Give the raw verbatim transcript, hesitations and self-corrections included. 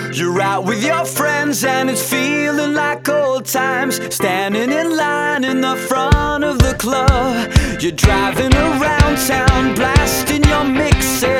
You're out with your friends and it's feeling like old times, standing in line in the front of the club. You're driving around town, blasting your mixes,